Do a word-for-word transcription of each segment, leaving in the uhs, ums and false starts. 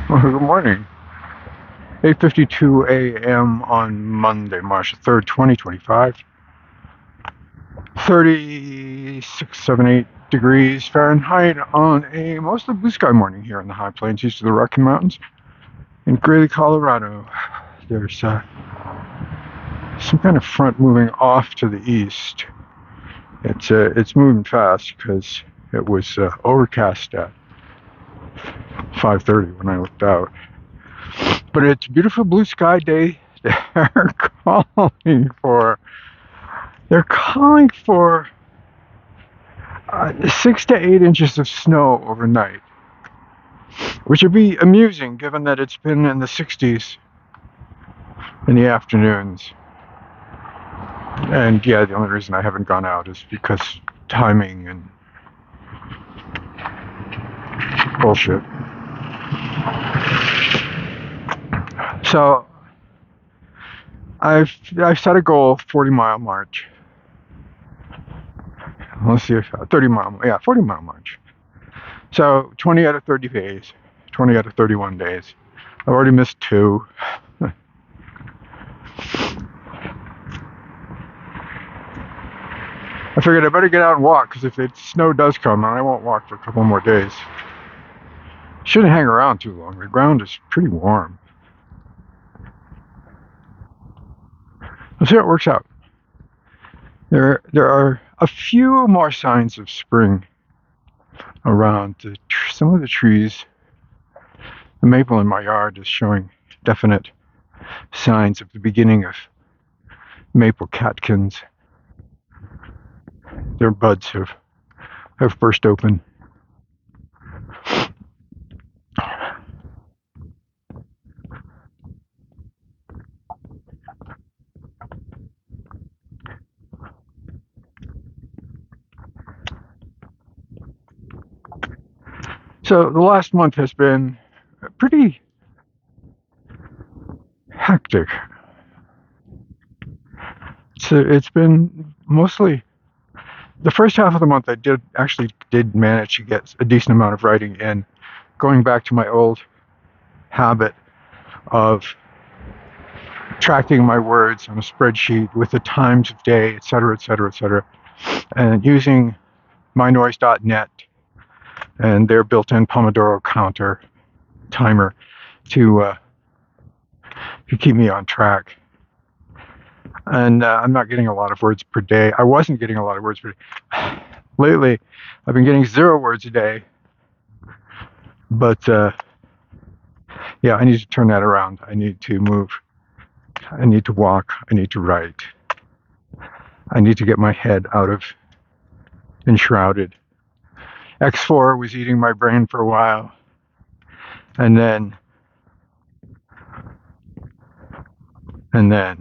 Well, good morning. eight fifty-two a m on Monday, March third, twenty twenty-five. thirty-six, seventy-eight degrees Fahrenheit on a mostly blue sky morning here in the high plains east of the Rocky Mountains in Greeley, Colorado. There's uh, some kind of front moving off to the east. It's uh, it's moving fast because it was uh, overcast at five thirty when I looked out. But it's a beautiful blue sky day. They're calling for they're calling for uh, six to eight inches of snow overnight, which would be amusing given that it's been in the sixties in the afternoons. And yeah, the only reason I haven't gone out is because timing and bullshit. So I've I've set a goal, forty mile march. Let's see if thirty mile, yeah, forty mile march. So twenty out of thirty days, twenty out of thirty-one days. I've already missed two. I figured I better get out and walk, because if the snow does come, I won't walk for a couple more days. Shouldn't hang around too long. The ground is pretty warm. Let's see how it works out. There, there are a few more signs of spring around. The, some of the trees, the maple in my yard is showing definite signs of the beginning of maple catkins. Their buds have, have burst open. So the last month has been pretty hectic. So it's been mostly the first half of the month. I did actually did manage to get a decent amount of writing in, going back to my old habit of tracking my words on a spreadsheet with the times of day, et cetera, et cetera, et cetera, and using my noise dot net and their built-in Pomodoro counter timer to uh, to keep me on track. And uh, I'm not getting a lot of words per day. I wasn't getting a lot of words per day. Lately, I've been getting zero words a day. But uh, yeah, I need to turn that around. I need to move. I need to walk. I need to write. I need to get my head out of enshrouded. X four was eating my brain for a while. And then, and then,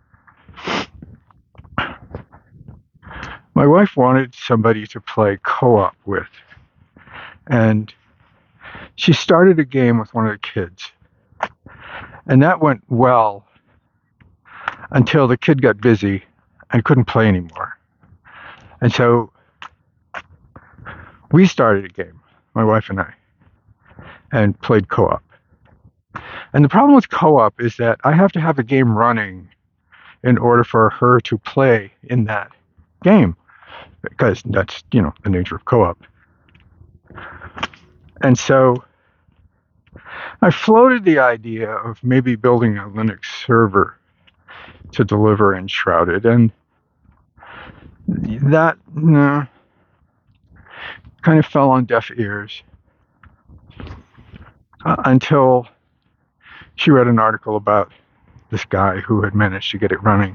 my wife wanted somebody to play co-op with. And she started a game with one of the kids. And that went well until the kid got busy and couldn't play anymore. And so we started a game, my wife and I, and played co-op. And the problem with co-op is that I have to have the game running in order for her to play in that game, because that's, you know, the nature of co-op. And so I floated the idea of maybe building a Linux server to deliver Enshrouded, and that no, kind of fell on deaf ears uh, until she read an article about this guy who had managed to get it running.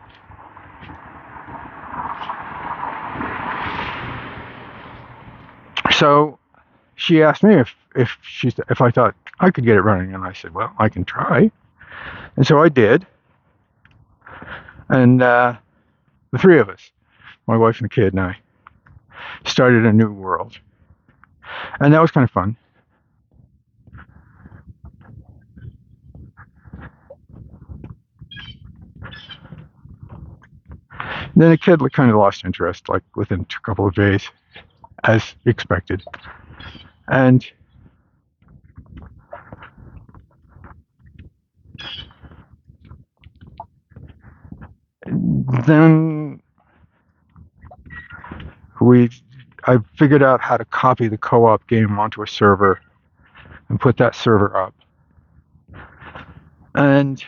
So she asked me if if she if I thought I could get it running, and I said, well, I can try. And so I did. And uh, the three of us, my wife and the kid and I, started a new world. And that was kind of fun. Then the kid kind of lost interest, like within a couple of days, as expected. And then we, I figured out how to copy the co-op game onto a server and put that server up. And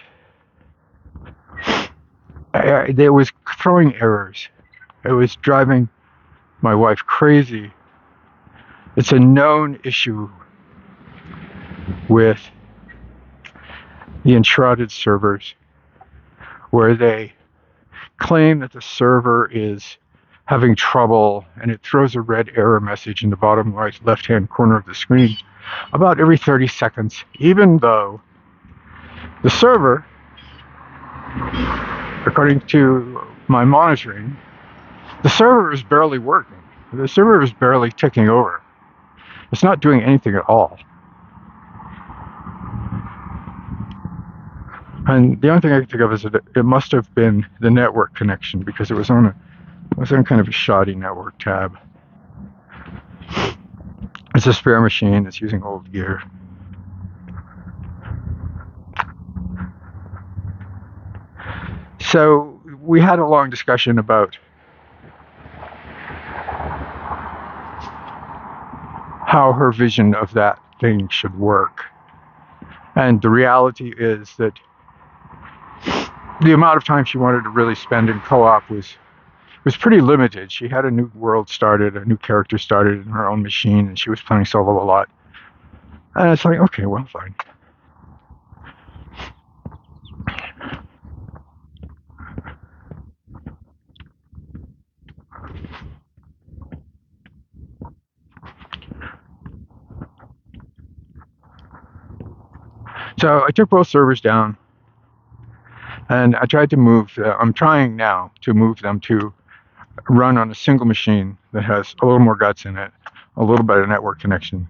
I, I, it was throwing errors. It was driving my wife crazy. It's a known issue with the Enshrouded servers, where they claim that the server is having trouble and it throws a red error message in the bottom right left-hand corner of the screen about every thirty seconds, even though the server, according to my monitoring, the server is barely working. The server is barely ticking over. It's not doing anything at all. And the only thing I can think of is that it must have been the network connection, because it was on a, it was on kind of a shoddy network tab. It's a spare machine. It's using old gear. So we had a long discussion about how her vision of that thing should work. And the reality is that the amount of time she wanted to really spend in co-op was was pretty limited. She had a new world started, a new character started in her own machine, and she was playing solo a lot. And it's like, okay, well, fine. So I took both servers down, and I tried to move, uh, I'm trying now to move them to run on a single machine that has a little more guts in it, a little better network connection.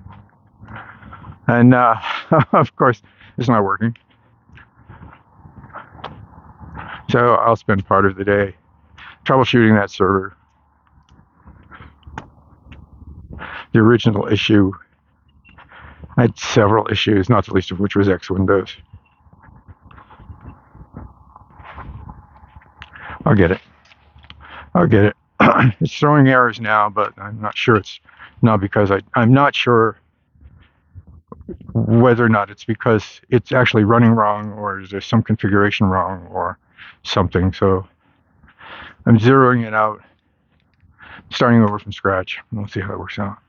And uh, of course, it's not working. So I'll spend part of the day troubleshooting that server. The original issue, I had several issues, not the least of which was X Windows. I'll get it. I'll get it. It's throwing errors now, but I'm not sure it's not because I, I'm not sure whether or not it's because it's actually running wrong, or is there some configuration wrong or something. So I'm zeroing it out, starting over from scratch. We'll see how it works out.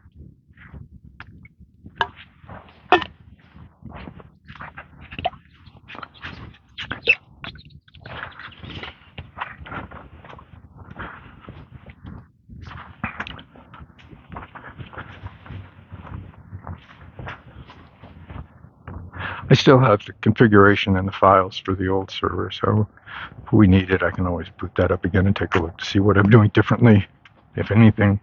I still have the configuration and the files for the old server, so if we need it, I can always boot that up again and take a look to see what I'm doing differently, if anything.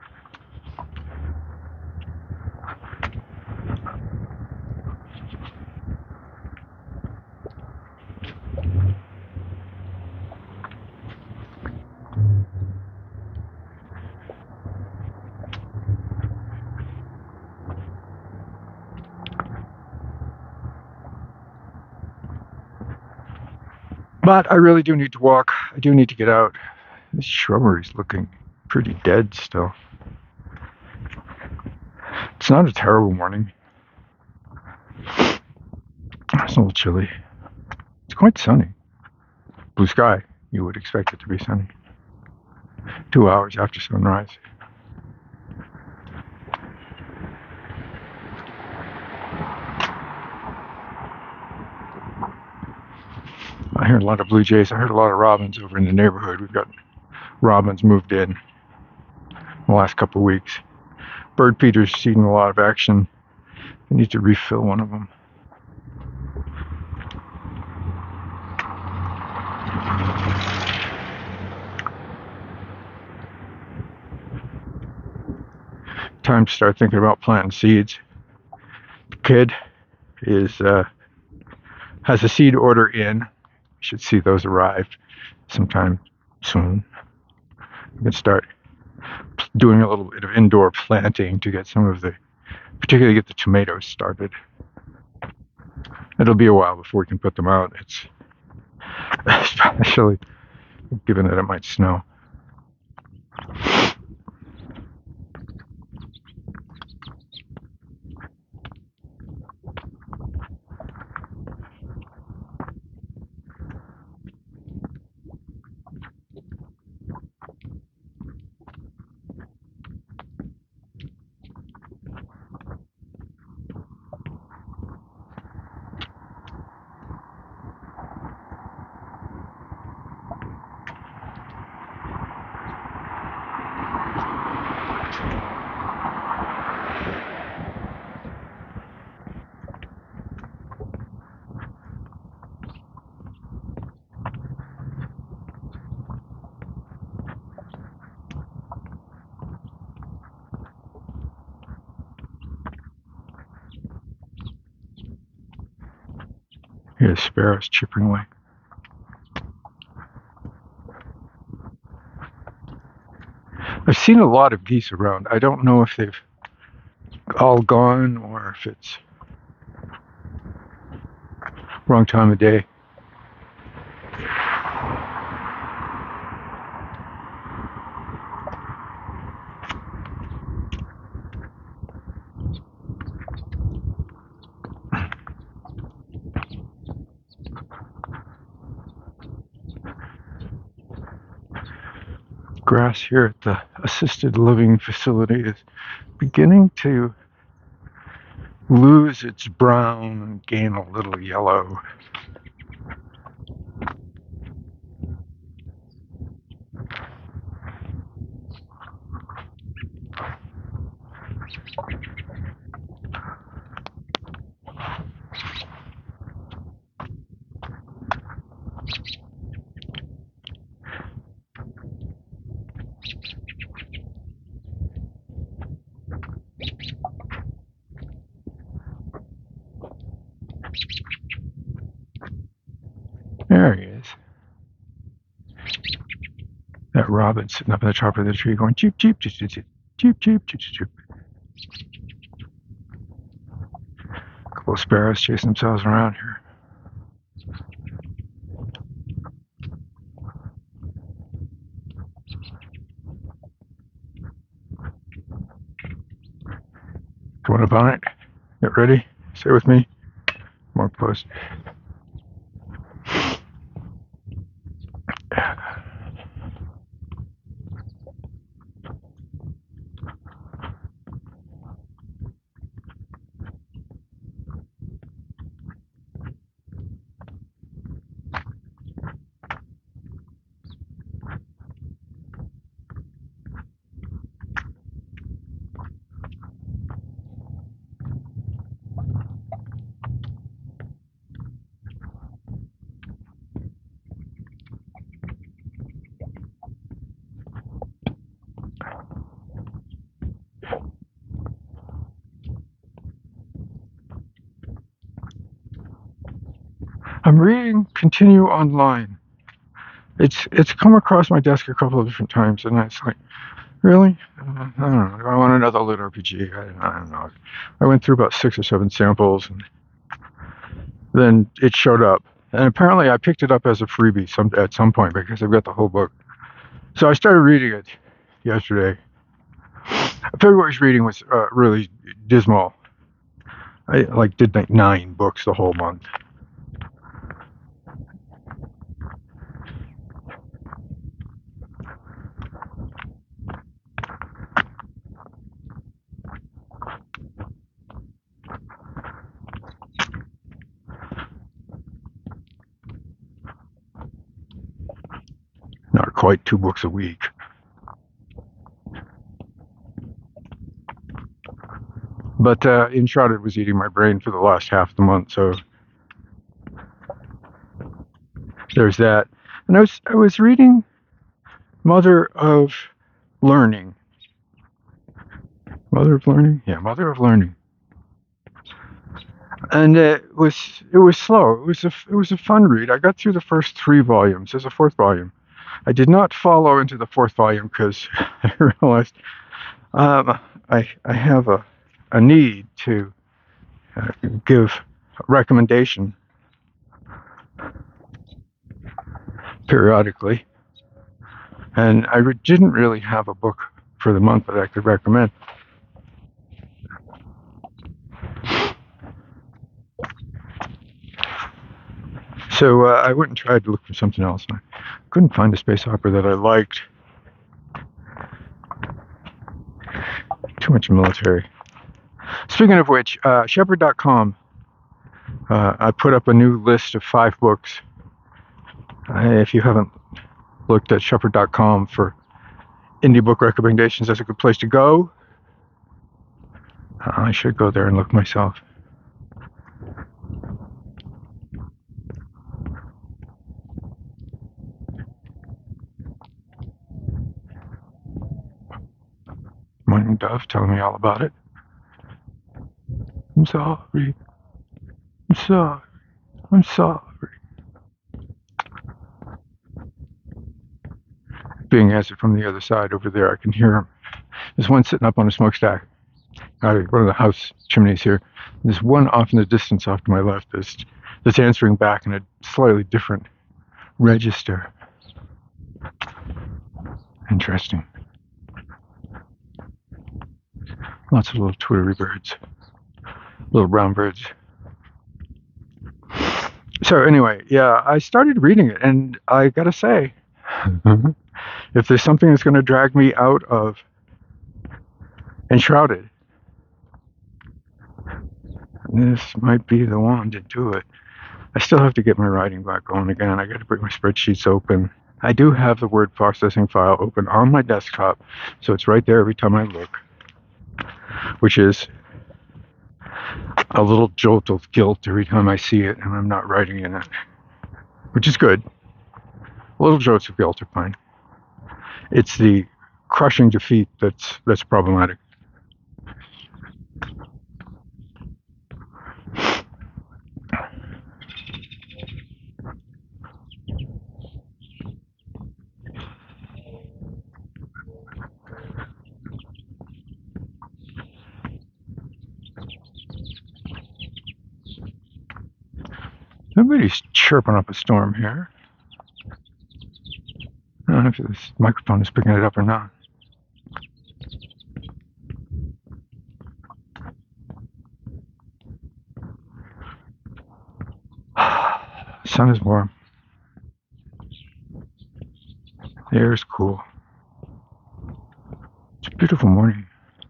But I really do need to walk. I do need to get out. This shrubbery's looking pretty dead still. It's not a terrible morning. It's a little chilly. It's quite sunny. Blue sky. You would expect it to be sunny. Two hours after sunrise. I heard a lot of blue jays. I heard a lot of robins over in the neighborhood. We've got robins moved in the last couple of weeks. Bird feeder's seen a lot of action. I need to refill one of them. Time to start thinking about planting seeds. The kid is uh, has a seed order in. Should see those arrive sometime soon. We can start doing a little bit of indoor planting to get some of the, particularly get the tomatoes started. It'll be a while before we can put them out. It's especially given that it might snow. Here's sparrows chipping away. I've seen a lot of geese around. I don't know if they've all gone or if it's wrong time of day. Grass here at the assisted living facility is beginning to lose its brown and gain a little yellow. There he is. That robin sitting up at the top of the tree going cheep, cheep, cheep, cheep, cheep, cheep, cheep, cheep. A couple of sparrows chasing themselves around here. Going up on it. Get ready. Stay with me. More close. I'm reading Continue Online. It's it's come across my desk a couple of different times, and it's like, really? Uh, I don't know. Do I want another lit R P G? I, I don't know. I went through about six or seven samples, and then it showed up. And apparently I picked it up as a freebie some, at some point because I've got the whole book. So I started reading it yesterday. February's reading was uh, really dismal. I like did like nine books the whole month. Not quite two books a week. But uh, Enshrouded was eating my brain for the last half of the month, so there's that. And I was I was reading Mother of Learning. Mother of Learning? Yeah, Mother of Learning. And it was it was slow. It was a it was a fun read. I got through the first three volumes. There's a fourth volume. I did not follow into the fourth volume because I realized um, I I have a a need to uh, give a recommendation periodically. And I re- didn't really have a book for the month that I could recommend. So uh, I went and tried to look for something else, and I couldn't find a space opera that I liked. Too much military. Speaking of which, uh, Shepherd dot com, uh, I put up a new list of five books. Uh, if you haven't looked at Shepherd dot com for indie book recommendations, that's a good place to go. Uh, I should go there and look myself. Morning Dove telling me all about it. I'm sorry. I'm sorry. I'm sorry. Being answered from the other side over there, I can hear him. There's one sitting up on a smokestack out of one of the house chimneys here. There's one off in the distance off to my left that's, that's answering back in a slightly different register. Interesting. Lots of little twittery birds. Little brown birds. So anyway, yeah, I started reading it, and I gotta say, if there's something that's going to drag me out of Enshrouded, this might be the one to do it. I still have to get my writing back going again. I got to bring my spreadsheets open. I do have the word processing file open on my desktop, so it's right there every time I look, which is a little jolt of guilt every time I see it and I'm not writing in it, which is good. Little jolts of guilt are fine. It's the crushing defeat that's that's problematic. Somebody's chirping up a storm here. I don't know if this microphone is picking it up or not. The sun is warm. The air is cool. It's a beautiful morning.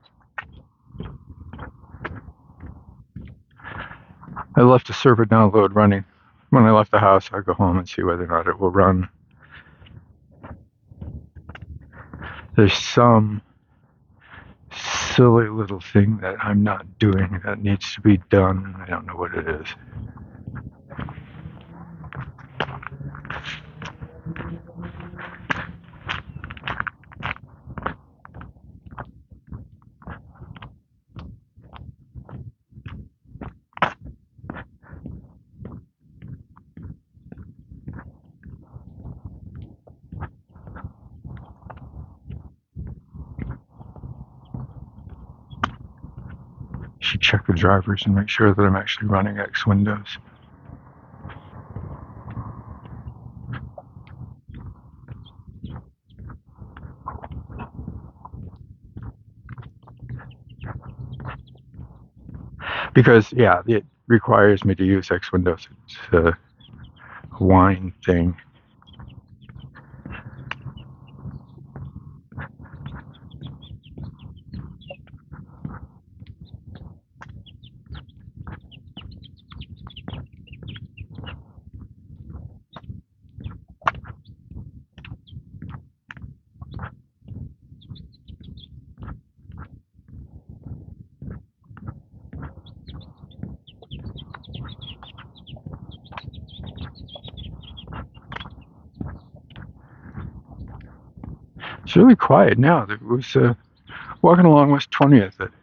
I left the server download running. When I left the house, I go home and see whether or not it will run. There's some silly little thing that I'm not doing that needs to be done. I don't know what it is. Should check the drivers and make sure that I'm actually running X Windows. Because, yeah, it requires me to use X Windows. It's a wine thing. It's really quiet now. It was uh, walking along West twentieth at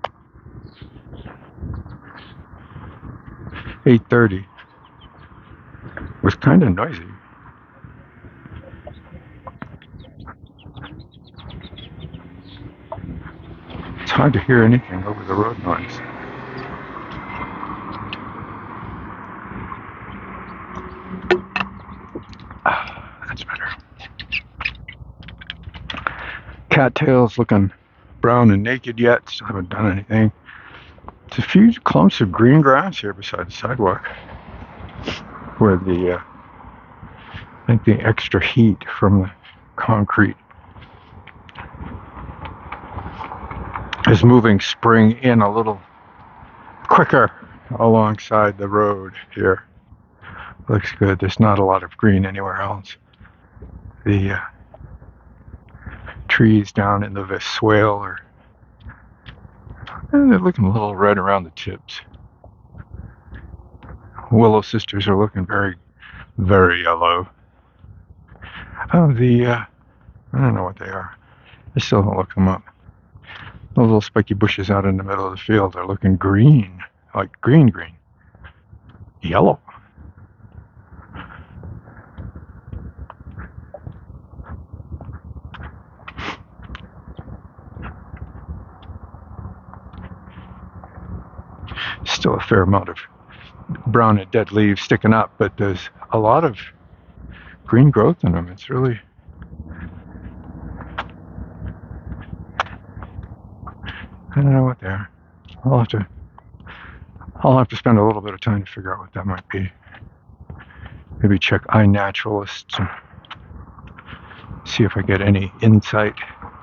eight thirty. It was kind of noisy. It's hard to hear anything over the road noise. Ah, that's better. cattails looking brown and naked yet. Still haven't done anything. There's a few clumps of green grass here beside the sidewalk where the, uh, I think the extra heat from the concrete is moving spring in a little quicker alongside the road here. Looks good. There's not a lot of green anywhere else. The uh, trees down in the swale are eh, they're looking a little red around the tips. Willow sisters are looking very, very yellow. Oh, the uh, I don't know what they are. I still don't look them up. Those little spiky bushes out in the middle of the field are looking green, like green, green, yellow. Still a fair amount of brown and dead leaves sticking up, but there's a lot of green growth in them. It's really, I don't know what they are. I'll have to, I'll have to spend a little bit of time to figure out what that might be. Maybe check iNaturalist and see if I get any insight.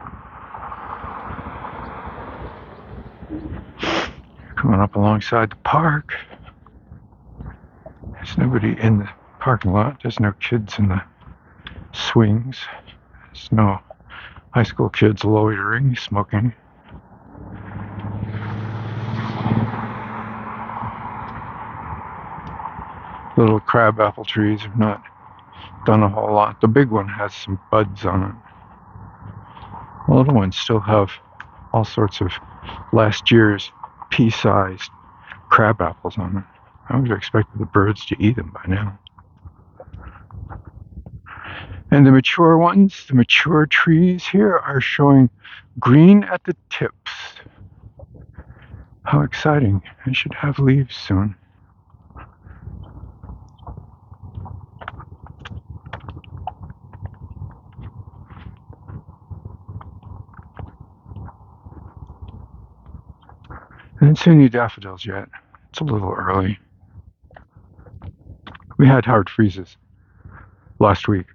Coming up alongside the park. There's nobody in the parking lot. There's no kids in the swings. There's no high school kids loitering, smoking. Little crabapple trees have not done a whole lot. The big one has some buds on it. The little ones still have all sorts of last year's pea-sized crab apples on it. I would have expected the birds to eat them by now. And the mature ones, the mature trees here are showing green at the tips. How exciting. They should have leaves soon. I didn't see any daffodils yet. It's a little early. We had hard freezes last week.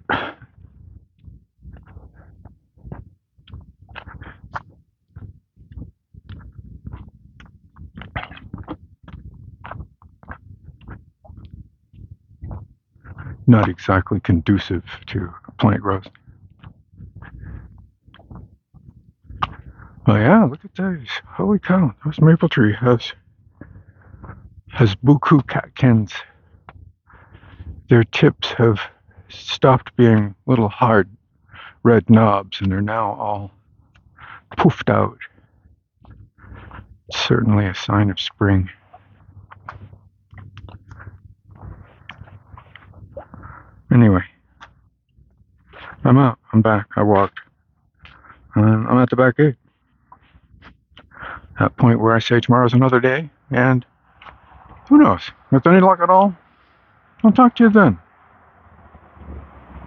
Not exactly conducive to plant growth. Oh yeah, look at those. Holy cow, this maple tree has has buku catkins. Their tips have stopped being little hard red knobs and are now all poofed out. Certainly a sign of spring. Anyway, I'm out. I'm back. I walked. Um, I'm at the back gate. That point where I say tomorrow's another day, and who knows? With any luck at all, I'll talk to you then.